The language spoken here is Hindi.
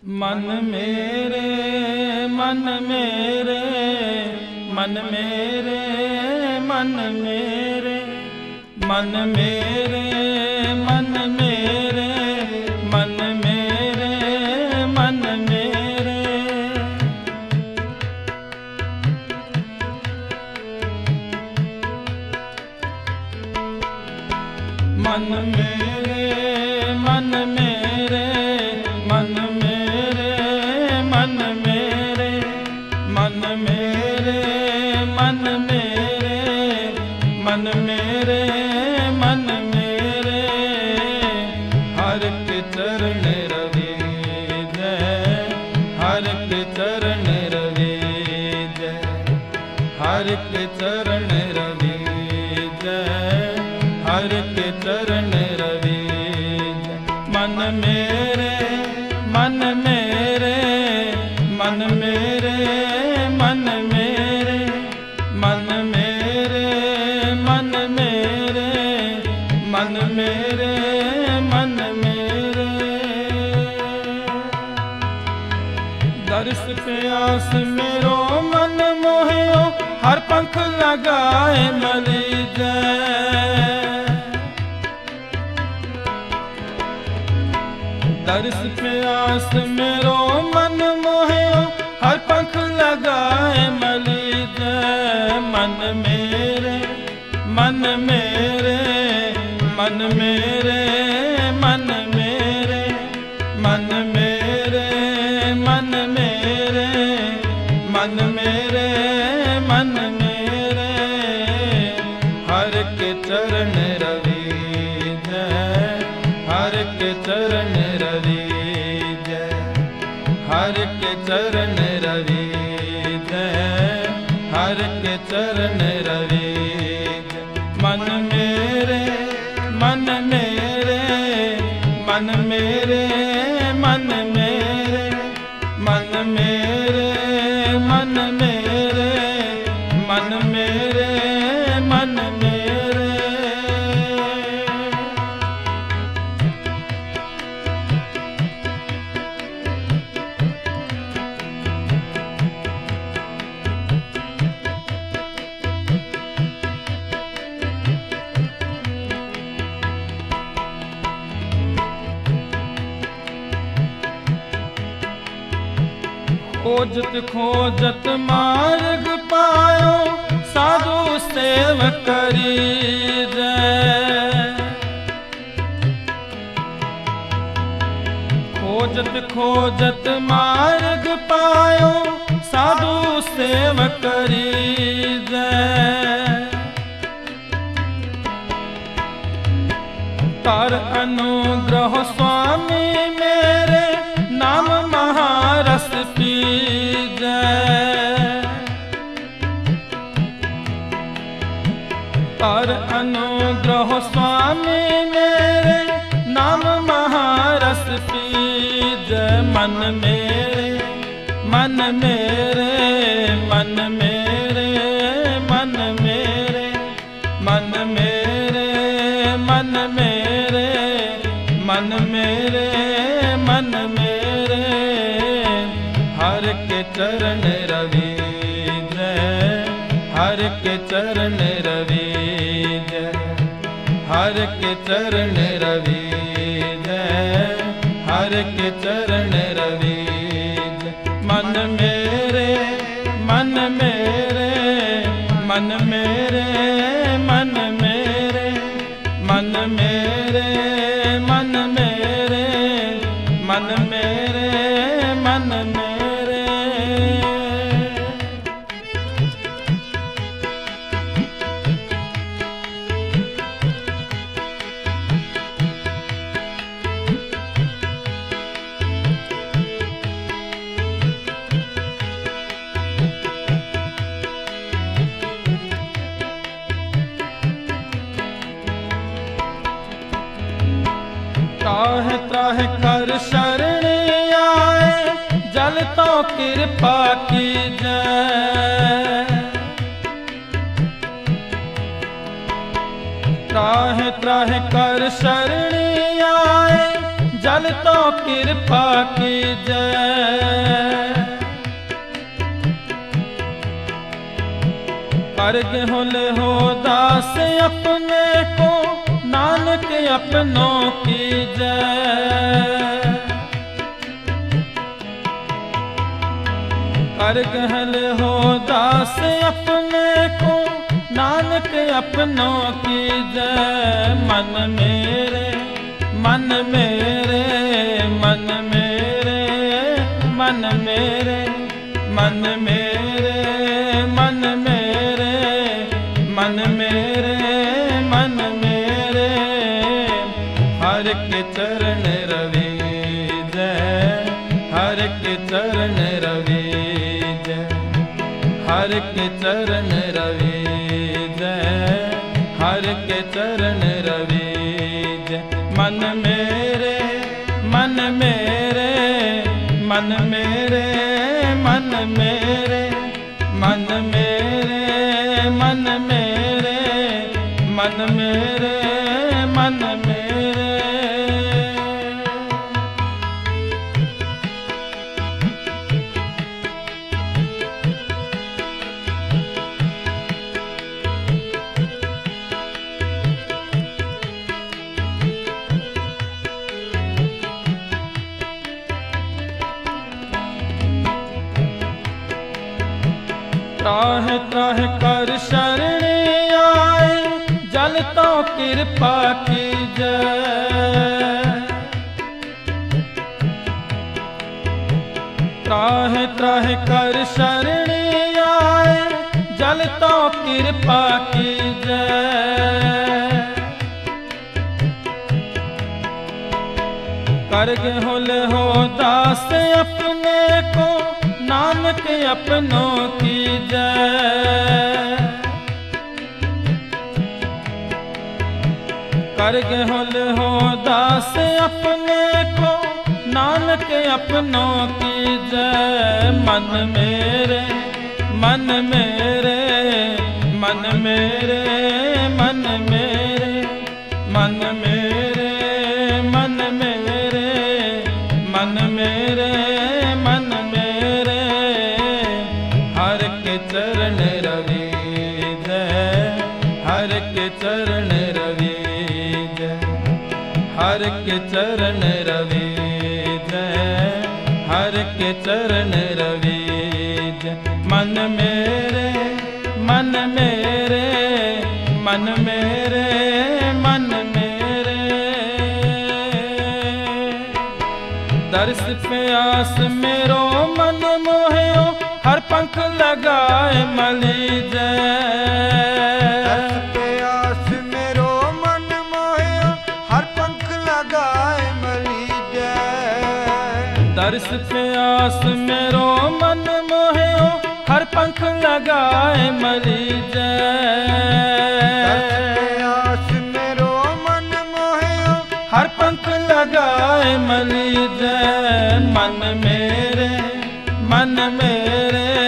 मन मेरे मन मेरे मन मेरे मन मेरे मन मेरे मन मेरे मन मेरे मन मेरे मन मेरे मन मेरे मन मेरे मन मेरे मन मेरे मन मेरे मन मेरे मन मेरे हर के चरण रवि जय हर के चरण रवि जय हर के चरण रवि जय हर के चरण रवि मन मेरे मन मेरे मन मेरे मन मेरे मन मेरे मन मेरे मन मेरे मन मेरे दर्श प्यास मेरो मन मोहियो हर पंख लगाए मली जय दर्श प्यास मेरो मन मोहियो हर पंख लगाए मली जय मन मेरे मन मेरे मन मेरे मन मेरे मन मेरे मन मेरे मन मेरे मन मेरे हर के चरण रवि जय हर के चरण रवि जय हर के चरण रवि जय हर के चरण रवि मन मेरे मन मेरे मन मेरे मन मेरे मन मेरे मन मेरे मन मेरे मन मेरे खोजत खोजत मार्ग पायो साधु सेव करी जय खोजत खोजत मार्ग पायो साधु सेव करी जय कर अनुग्रह स्वामी मेरे नाम महारस पी जय कर अनुग्रह स्वामी मेरे नाम महारस पी जय मन मेरे मन मेरे मन मेरे मन मेरे मन मेरे मन मेरे मन मेरे मन मेरे हर के चरण रवि जय हर के चरण रवि जय हर के चरण रवि जय हर के चरण रवि जय मन मेरे मन मेरे मन मेरे मन मेरे मन मेरे मन मेरे मन मेरे मन मेरे त्राह त्राह कर शरण आए जल तो कृपा की जय त्राह त्राह कर शरण आए जल जल तो कृपा कीजै। करग हो दास अपने को, नानक अपनों कीजै। करग हो दास अपने को, नानक अपनों कीजै। मन मेरे मन मेरे मन मेरे मन मेरे मन मेरे मन मेरे मन मेरे मन मेरे, हर के चरण रवीजै हर के चरण रवीजै हर के चरण रवीजै हर के चरण रवीजै। मन मेरे मन मेरे मन मेरे मन मेरे मन मेरे मन मेरे मन मेरे मन मेरे। त्राह त्राह कर शरण आए, जल तो कृपा कीजै। त्राह त्राह कर शरण आए, जल तो कृपा कीजै। करग हो दास अपने को, नानक अपनों कीजै। करग हो दास अपने को, नानक अपनों कीजै। मन मेरे मन मेरे मन मेरे मन मेरे मन मेरे मन मेरे मन मेरे मन मेरे, हर के चरण रवीजै हर के चरण रवीजै हर के चरण रवीजै हर के चरण रवीजै। मन मेरे मन मेरे मन मेरे मन मेरे, दर्श प्यास मेरो मन मोहियो, हर पंख लगाए मलीजै। दर्श प्यास मेरो मन मोहियो, हर पंख लगाए मलीजै। दर्श प्यास मेरो मन मोहियो, हर पंख लगाए मलीजै। दर्श प्यास मेरो मन मोहियो, हर पंख लगाए मलीजै। मन मेरे मन मेरे